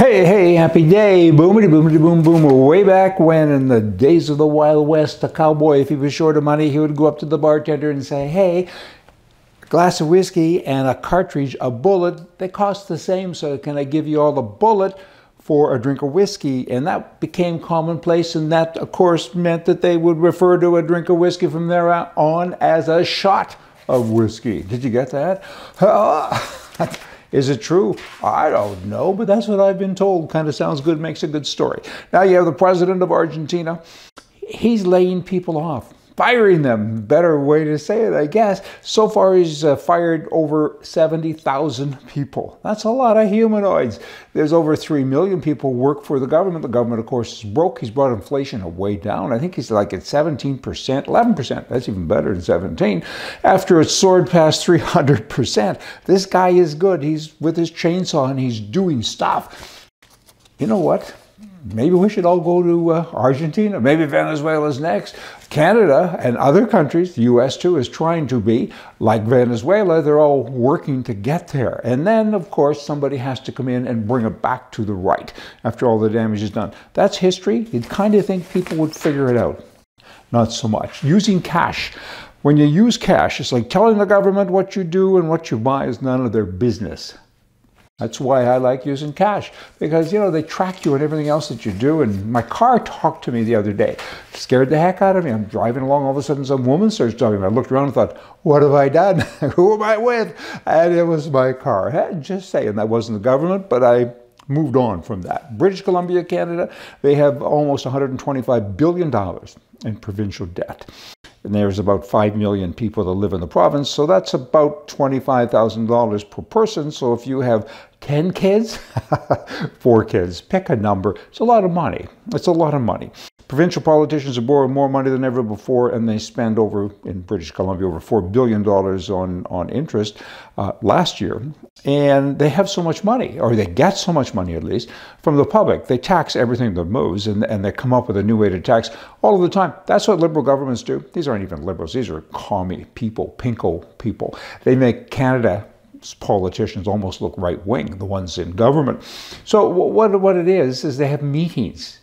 Hey, happy day. Boomity, boomity, boom, boom. Way back when, in the days of the Wild West, a cowboy, if he was short of money, he would go up to the bartender and say, hey, a glass of whiskey and a cartridge, a bullet, they cost the same, so can I give you all a bullet for a drink of whiskey? And that became commonplace, and that, of course, meant that they would refer to a drink of whiskey from there on as a shot of whiskey. Did you get that? Is it true? I don't know, but that's what I've been told. Kind of sounds good, makes a good story. Now you have the president of Argentina. He's laying people off, firing them. Better way to say it, I guess. So far, he's fired over 70,000 people. That's a lot of humanoids. There's over 3 million people who work for the government. The government, of course, is broke. He's brought inflation way down. I think he's like at 17%, 11%. That's even better than 17. After it soared past 300%. This guy is good. He's with his chainsaw and he's doing stuff. You know what? Maybe we should all go to Argentina. Maybe Venezuela's next. Canada and other countries, the U.S. too, is trying to be like Venezuela. They're all working to get there. And then, of course, somebody has to come in and bring it back to the right after all the damage is done. That's history. You'd kind of think people would figure it out. Not so much. Using cash. When you use cash, it's like telling the government what you do and what you buy is none of their business. That's why I like using cash, because, you know, they track you and everything else that you do. And my car talked to me the other day. Scared the heck out of me. I'm driving along, all of a sudden some woman starts talking to me. I looked around and thought, what have I done? Who am I with? And it was my car. Just saying, that wasn't the government, but I moved on from that. British Columbia, Canada, they have almost $125 billion in provincial debt. And there's about 5 million people that live in the province, so that's about $25,000 per person. So if you have 10 kids, 4 kids, pick a number. It's a lot of money. It's a lot of money. Provincial politicians are borrowing more money than ever before, and they spend over, in British Columbia, over $4 billion on interest last year. And they have so much money, or they get so much money at least, from the public. They tax everything that moves, and they come up with a new way to tax all of the time. That's what liberal governments do. These aren't even liberals. These are commie people, pinko people. They make Canada's politicians almost look right-wing, the ones in government. So what it is they have meetings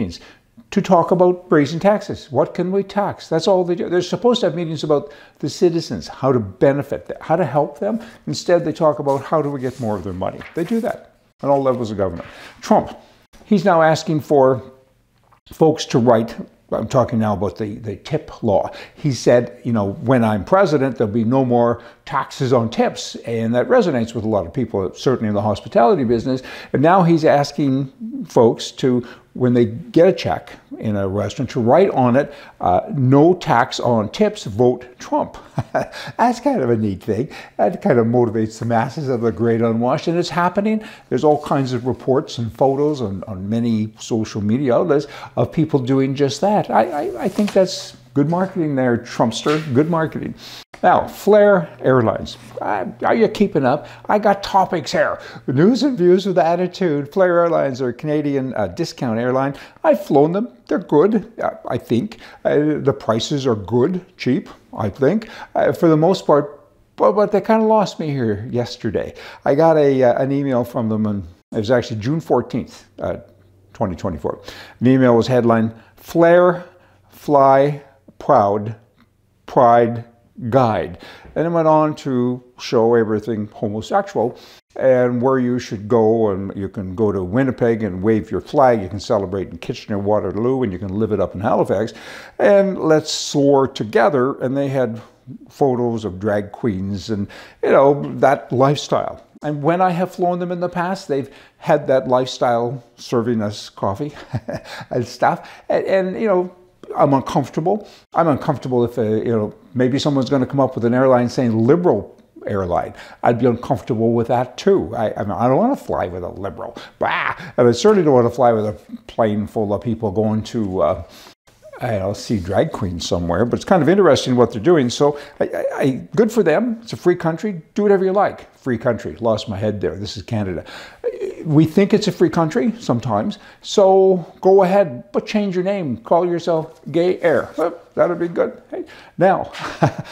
to talk about raising taxes. What can we tax? That's all they do. They're supposed to have meetings about the citizens, how to benefit them, how to help them. Instead, they talk about how do we get more of their money. They do that on all levels of government. Trump, he's now asking for folks to write. I'm talking now about the tip law. He said, you know, when I'm president, there'll be no more taxes on tips. And that resonates with a lot of people, certainly in the hospitality business. And now he's asking folks to, when they get a check in a restaurant, to write on it, no tax on tips, vote Trump. That's kind of a neat thing. That kind of motivates the masses of the great unwashed, and it's happening. There's all kinds of reports and photos on many social media outlets of people doing just that. I think that's good marketing there, Trumpster, good marketing. Now, Flair Airlines. Are you keeping up? I got topics here. News and views with attitude. Flair Airlines are a Canadian discount airline. I've flown them. They're good, I think. The prices are good, cheap, I think, for the most part. But they kind of lost me here yesterday. I got an email from them, and it was actually June 14th, 2024. The email was headlined, Flair Fly Proud Pride Guide. And it went on to show everything homosexual and where you should go, and you can go to Winnipeg and wave your flag, you can celebrate in Kitchener-Waterloo, and you can live it up in Halifax, and let's soar together. And they had photos of drag queens and, you know, that lifestyle. And when I have flown them in the past, they've had that lifestyle, serving us coffee and stuff. And you know, I'm uncomfortable. I'm uncomfortable if, you know, maybe someone's going to come up with an airline saying liberal airline. I'd be uncomfortable with that too. I mean, I don't want to fly with a liberal. Bah! And I certainly don't want to fly with a plane full of people going to, I don't know, see drag queens somewhere. But it's kind of interesting what they're doing. So good for them. It's a free country. Do whatever you like. Free country. Lost my head there. This is Canada. We think it's a free country sometimes, so go ahead, but change your name. Call yourself Gay Air. That'll be good. Hey. Now,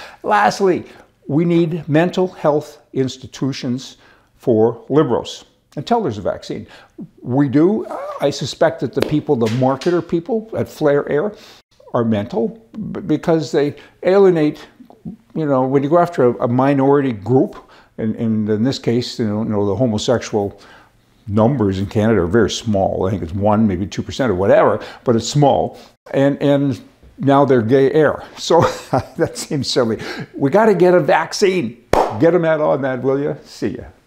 lastly, we need mental health institutions for liberals. until there's a vaccine. We do. I suspect that the marketer people at Flair Air are mental because they alienate, when you go after a minority group, and in this case, the homosexual numbers in Canada are very small. I think it's 1%, maybe 2% or whatever, but it's small. And now they're gay air. So that seems silly. We got to get a vaccine. Get them out on that, will you? See ya.